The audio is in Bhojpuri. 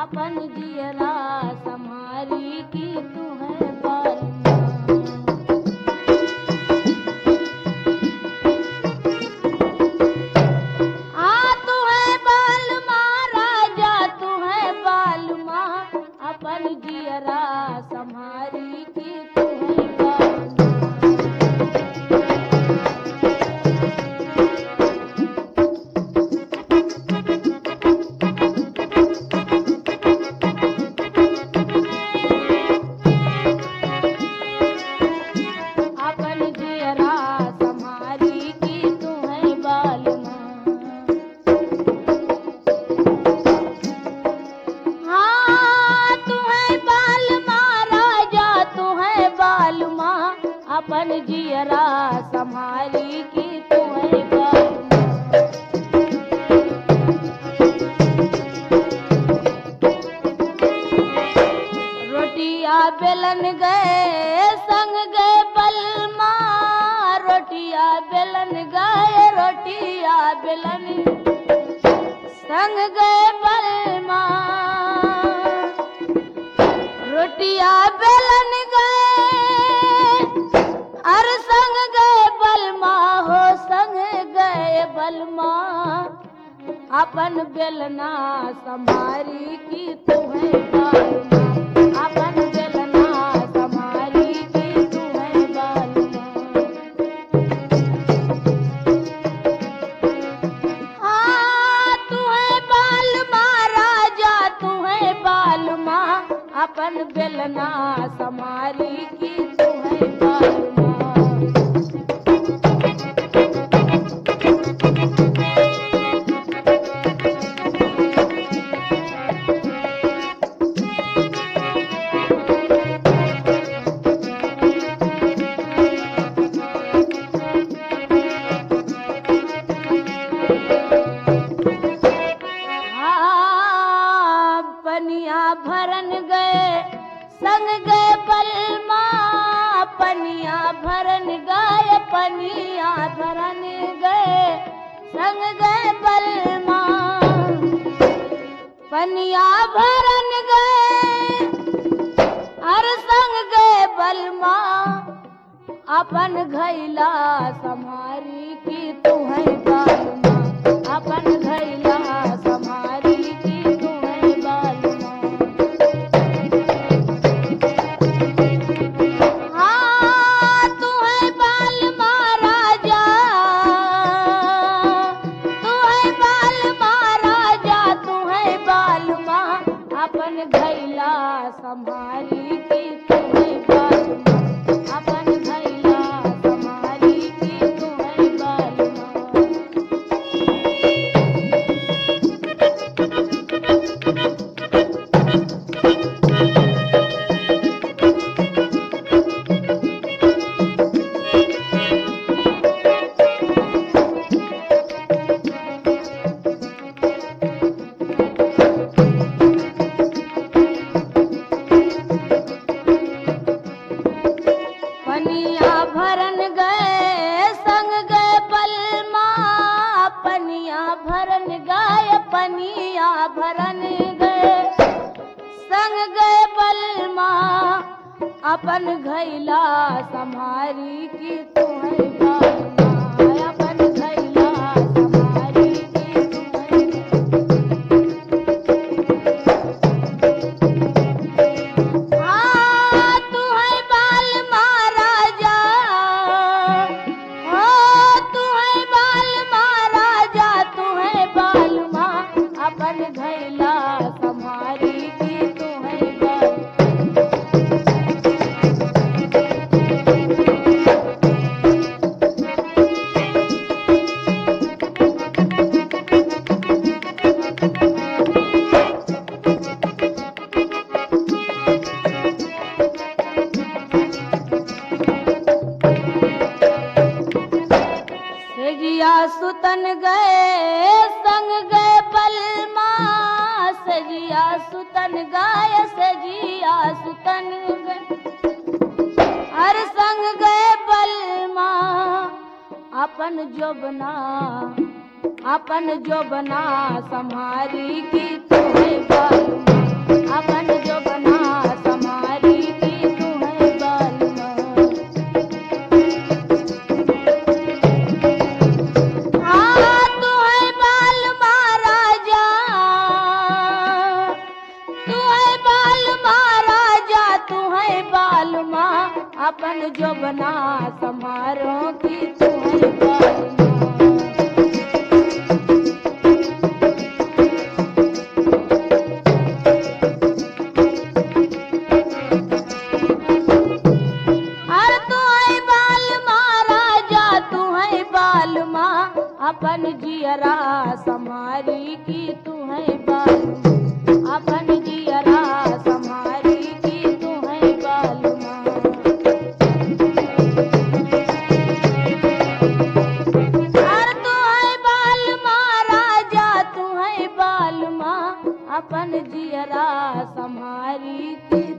अपन जियरा संहारी की तू है बालमा। तू है बालमा राजा तू है बालमा अपन जियरा संहारी की तू है बालमा। अपन जियरा संभाली की तू है बालमा। रोटिया बेलन गए संग गए बलमा रोटिया बेलन गए रोटिया बेलन संग गए बलमा। रोटिया बेलन गए अर संग गए बलमा हो संग गए बलमा अपन बेलना संभारी की तू है बालमा। अपन बेलना संभारी की तू है बालमा। तू है बालमा राजा तू है बालमा अपन बेलना संभारी की तू है बालमा। पनिया भरन गए संग गए बलमा पनिया भरन गए पनिया भरन गए संग गए बलमा। पनिया भरन गए अर संग गए बलमा अपन घैला संहारी की तू है बालमा। अपन घैला संहारी की तू है बालमा। तू है बालमा राजा तू है बालमा राजा तू है बालमा अपन घैला संहारी की तू है बालमा। अपन घैला संहारी की तू है बालमा। पनिया भरन गए संग गए बलमा पनिया भरन गए पनिया भरन गए संग गए बलमा अपन घैला संहारी की तू है बालमा। अपन घैला संहारी की तू है। तू है बालमा राजा तू है बालमा राजा तू है बालमा अपन घैला संहारी की तू है बालमा। सजिया सुतन गए संग गए बलमा सजिया सुतन गए सजिया सुतन गए हर संग गए बलमा अपन जोबना संहारी की तू है बालमा। अपन जो बना समारी की तू है बालमा। हाँ तू है बालमा राजा, तू है बालमा राजा, तू है बालमा अपन जो बना समारों की तू है बालमा। हर तू है बालमा राजा, तू है बालमा अपन जियरा समारी की तू है बालमा। अपन जियरा समारी की तू है बालमा। हर तू है बालमा राजा, तू है बालमा अपन जियरा समारी की